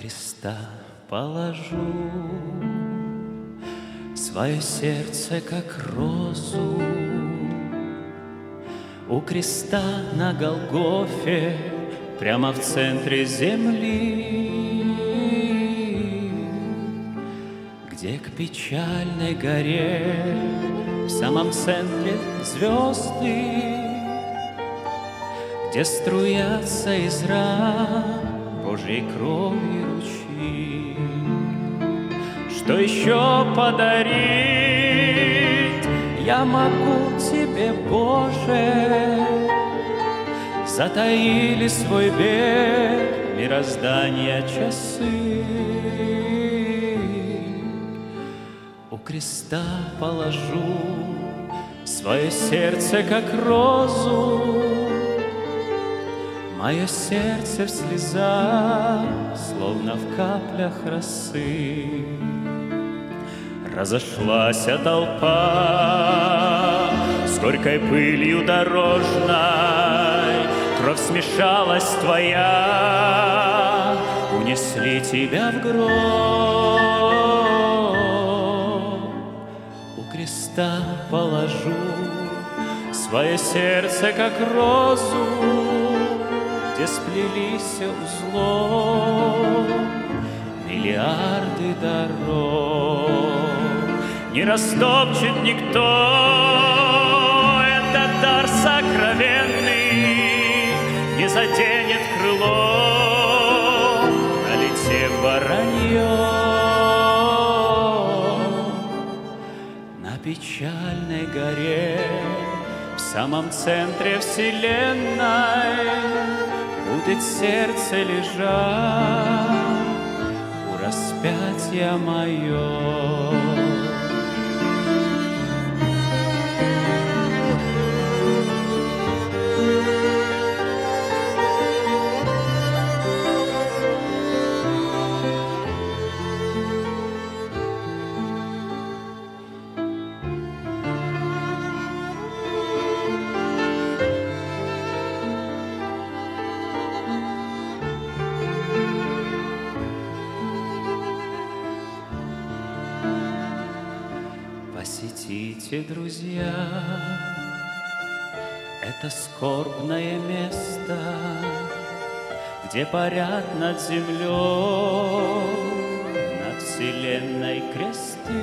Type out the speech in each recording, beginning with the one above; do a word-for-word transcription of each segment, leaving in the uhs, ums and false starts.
креста положу свое сердце, как розу. У креста на Голгофе, прямо в центре земли, где к печальной горе в самом центре звезды, где струятся из ран Божьей крови ручьи. Что еще подарить я могу тебе, Боже? Затаили свой бег мироздания часы. У креста положу свое сердце, как розу. Мое сердце в слезах, словно в каплях росы. Разошлась толпа с горькой пылью дорожной, кровь смешалась твоя, унесли тебя в гроб. У креста положу свое сердце, как розу, где сплелись узлом миллиарды дорог. Не растопчет никто этот дар сокровенный, не заденет крыло, налетев воронье. На печальной горе, в самом центре вселенной, будет сердце лежать у распятия мое. Посетите, друзья, это скорбное место, где парят над землей, над вселенной кресты.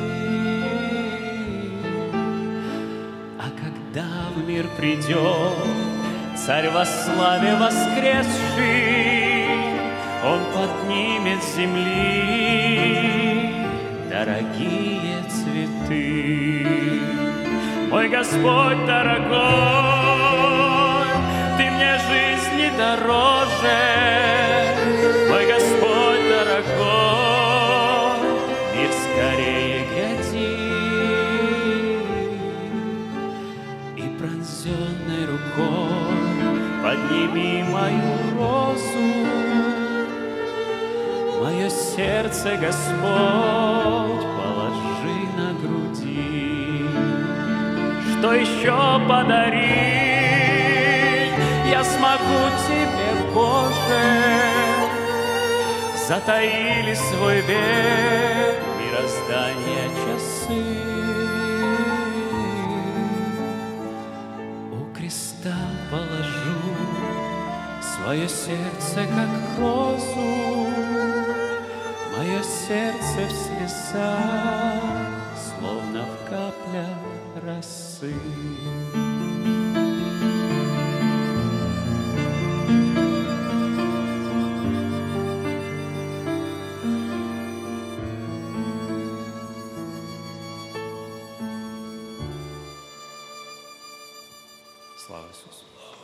А когда в мир придет царь во славе воскресший, он поднимет с земли дорогие цветы. Мой Господь дорогой, ты мне жизни дороже. Мой Господь дорогой, мир скорее гряди. И пронзенной рукой подними мою розу. Мое сердце, Господь, положи на груди. Что еще подарить я смогу тебе, Боже? Затаили свой век мироздания часы. У креста положу свое сердце, как розу. Мое сердце в слезах, словно в каплях росы. Слава Иисусу!